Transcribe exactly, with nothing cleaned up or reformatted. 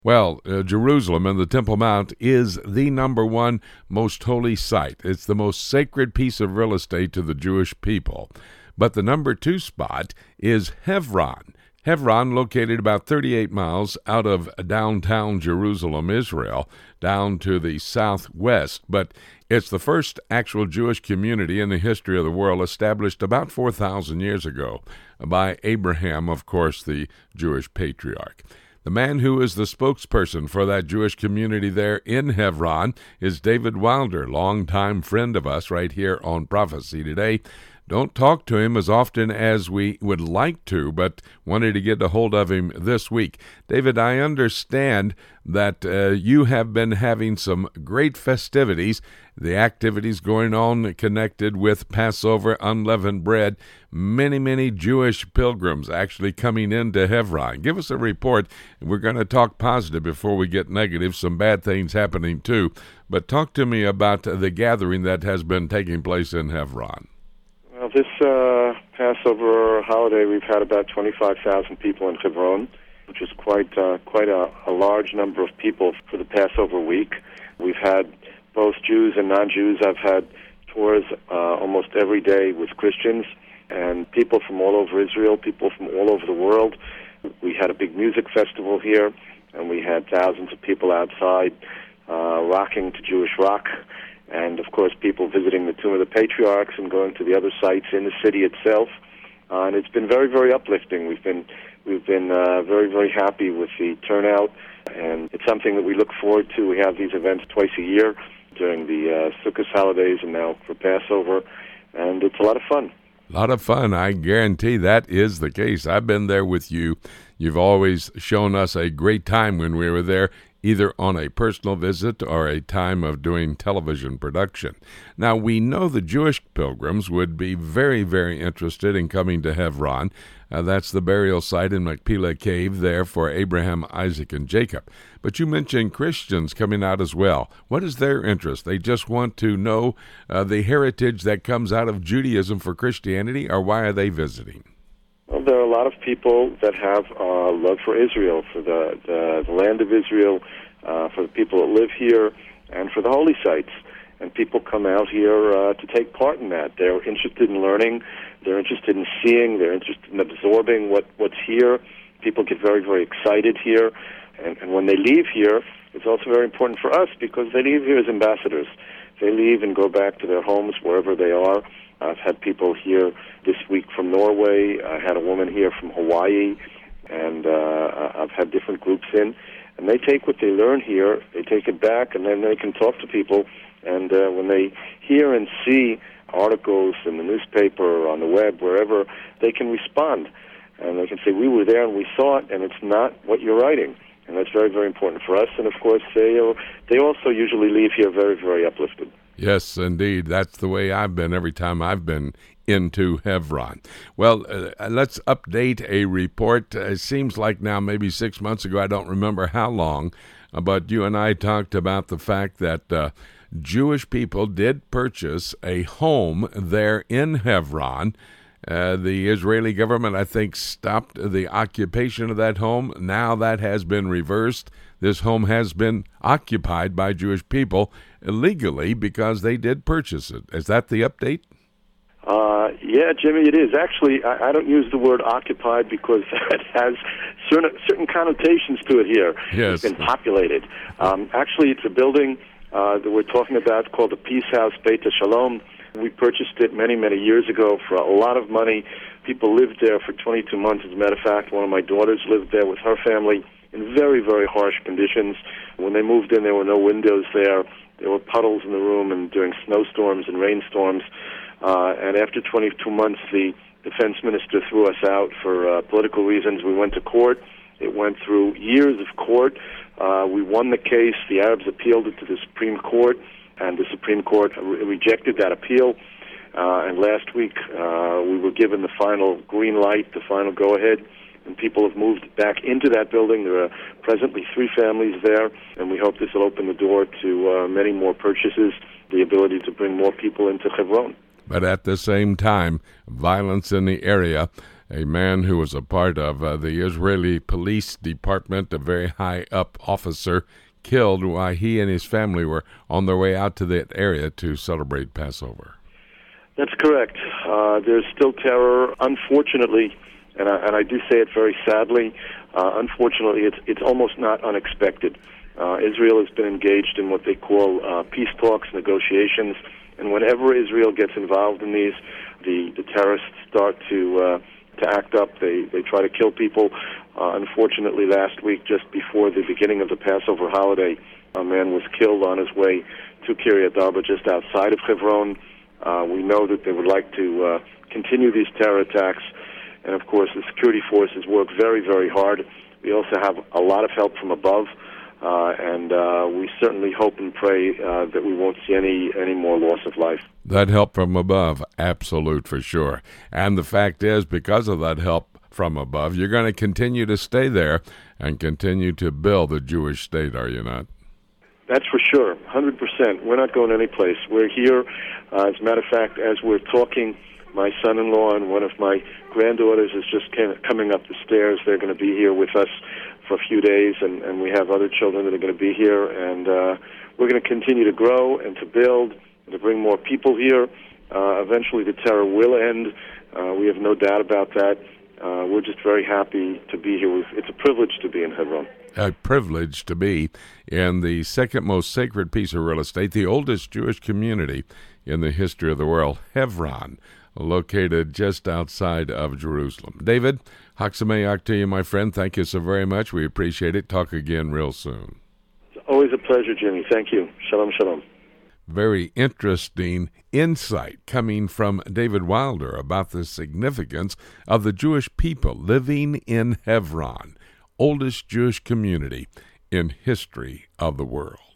Well, uh, Jerusalem and the Temple Mount is the number one most holy site. It's the most sacred piece of real estate to the Jewish people. But the number two spot is Hebron. Hebron, located about thirty-eight miles out of downtown Jerusalem, Israel, down to the southwest. But it's the first actual Jewish community in the history of the world, established about four thousand years ago by Abraham, of course, the Jewish patriarch. The man who is the spokesperson for that Jewish community there in Hebron is David Wilder, longtime friend of us right here on Prophecy Today. Don't talk to him as often as we would like to, but wanted to get a hold of him this week. David, I understand that uh, you have been having some great festivities, the activities going on connected with Passover, unleavened bread, many, many Jewish pilgrims actually coming into Hebron. Give us a report. We're going to talk positive before we get negative, some bad things happening too. But talk to me about the gathering that has been taking place in Hebron. Well, this uh, Passover holiday, we've had about twenty-five thousand people in Hebron, which is quite uh, quite a, a large number of people for the Passover week. We've had both Jews and non-Jews. I've had tours uh, almost every day with Christians and people from all over Israel, people from all over the world. We had a big music festival here, and we had thousands of people outside uh, rocking to Jewish rock. And, of course, people visiting the Tomb of the Patriarchs and going to the other sites in the city itself. Uh, and it's been very, very uplifting. We've been we've been uh, very, very happy with the turnout, and it's something that we look forward to. We have these events twice a year during the uh, Sukkot holidays and now for Passover, and it's a lot of fun. A lot of fun. I guarantee that is the case. I've been there with you. You've always shown us a great time when we were there, either on a personal visit or a time of doing television production. Now, we know the Jewish pilgrims would be very, very interested in coming to Hebron. Uh, that's the burial site in Machpelah Cave there for Abraham, Isaac, and Jacob. But you mentioned Christians coming out as well. What is their interest? They just want to know uh, the heritage that comes out of Judaism for Christianity, or why are they visiting? Well, there are a lot of people that have uh, love for Israel, for the, the, the land of Israel, uh, for the people that live here, and for the holy sites. And people come out here uh, to take part in that. They're interested in learning. They're interested in seeing. They're interested in absorbing what, what's here. People get very, very excited here. And, and when they leave here, it's also very important for us because they leave here as ambassadors. They leave and go back to their homes wherever they are. I've had people here this week from Norway. I had a woman here from Hawaii, and uh, I've had different groups in. And they take what they learn here, they take it back, and then they can talk to people. And uh, when they hear and see articles in the newspaper or on the web, wherever, they can respond. And they can say, we were there and we saw it, and it's not what you're writing. And that's very, very important for us. And, of course, they, uh, they also usually leave here very, very uplifted. Yes, indeed. That's the way I've been every time I've been into Hebron. Well, uh, let's update a report. Uh, it seems like now maybe six months ago, I don't remember how long, uh, but you and I talked about the fact that uh, Jewish people did purchase a home there in Hebron. Uh, the Israeli government, I think, stopped the occupation of that home. Now that has been reversed. This home has been occupied by Jewish people illegally because they did purchase it. Is that the update? Uh, yeah, Jimmy, it is. Actually, I, I don't use the word occupied because it has certain, certain connotations to it here. Yes. It's been populated. Um, actually, it's a building uh, that we're talking about called the Peace House Beit Shalom. We purchased it many, many years ago for a lot of money. People lived there for twenty-two months. As a matter of fact, one of my daughters lived there with her family in very, very harsh conditions. When they moved in, there were no windows there. There were puddles in the room and during snowstorms and rainstorms. Uh, and after twenty-two months, the defense minister threw us out for uh, political reasons. We went to court. It went through years of court. Uh, we won the case. The Arabs appealed it to the Supreme Court, and the Supreme Court re- rejected that appeal. Uh, and last week, uh, we were given the final green light, the final go-ahead, and people have moved back into that building. There are presently three families there, and we hope this will open the door to uh, many more purchases, the ability to bring more people into Hebron. But at the same time, violence in the area a man who was a part of uh, the Israeli police department, a very high-up officer, killed while he and his family were on their way out to that area to celebrate Passover. That's correct. Uh, there's still terror, unfortunately, and I, and I do say it very sadly. Uh, unfortunately, it's it's almost not unexpected. Uh, Israel has been engaged in what they call uh, peace talks, negotiations, and whenever Israel gets involved in these, the, the terrorists start to uh, to act up. They they try to kill people. Uh, unfortunately, last week, just before the beginning of the Passover holiday, a man was killed on his way to Kiryat Arba, just outside of Hebron. Uh, we know that they would like to uh, continue these terror attacks, and of course, the security forces work very, very hard. We also have a lot of help from above, uh, and uh, we certainly hope and pray uh, that we won't see any any more loss of life. That help from above, absolute for sure. And the fact is, because of that help from above, you're going to continue to stay there and continue to build the Jewish state, are you not? That's for sure, one hundred percent. We're not going anyplace. We're here. Uh, as a matter of fact, as we're talking, my son-in-law and one of my granddaughters is just came, coming up the stairs. They're going to be here with us for a few days, and, and we have other children that are going to be here. And uh, we're going to continue to grow and to build and to bring more people here. Uh, eventually the terror will end. Uh, we have no doubt about that. Uh, we're just very happy to be here. It's a privilege to be in Hebron. A privilege to be in the second most sacred piece of real estate, the oldest Jewish community in the history of the world, Hebron, located just outside of Jerusalem. David, Chag Sameach to you, my friend. Thank you so very much. We appreciate it. Talk again real soon. It's always a pleasure, Jimmy. Thank you. Shalom, shalom. Very interesting insight coming from David Wilder about the significance of the Jewish people living in Hebron, oldest Jewish community in history of the world.